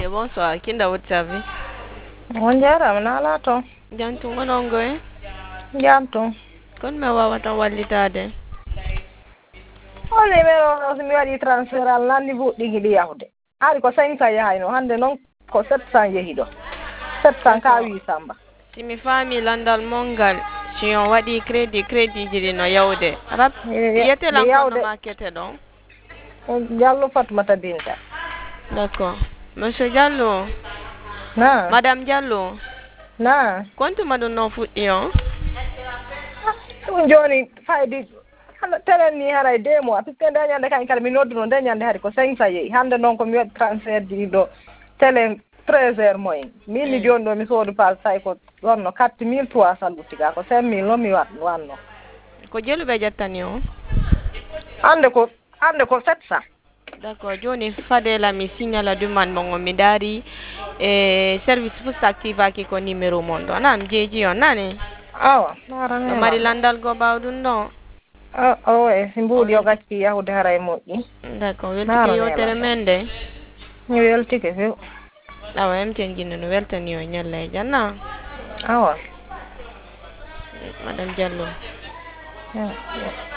bonsoir. Kinda votre service? On jarama na ala toon Jantu ngonongo e? jam toon Kon mi wawata wallitade. o numéro o somi waɗi transfert al nanni fuɗɗi hiɗi yahude ari ko 500 yahayno hannde noon ko 700 yehi ɗo 700 ka 800 mba Simi fami landal mongal. Si on waɗi crédit ji ɗi no yawde. Yete ɗi yawde lankono makete ɗon. Diallo Fatmata Binta. D'accord. Monsieur Diallo. Na Madame Diallo. na Kontuma ɗum no fuɗɗi on? ɗum joni faydi hande tenen ni haray 2 mois puisque nde ñande kañ kala mi nodduno nde ñande hari ko 500 yehi hannde noon komi waɗi transfert ji ɗo télé 13 heures moyen min mi joni ɗo mi soodu pas tay ko ɗonno 4300 luttiga ko 5000 noon mi wanno Ko jeluɓe ƴettani on? hande ko 700. D'accord. Joni fadela mi signala demande mon mi dari service fusti activaki ko numéro mon ɗo na mi jeeji on nani? awa No mari landal go bawɗum ɗo. o e si mbuuɗi o gacci yahude haray moƴƴi. D'accord. Weltike yewtere men nde? mi weltike few. Awa emten jinno no weltani o ñalla e janna. awa Madame Diallo.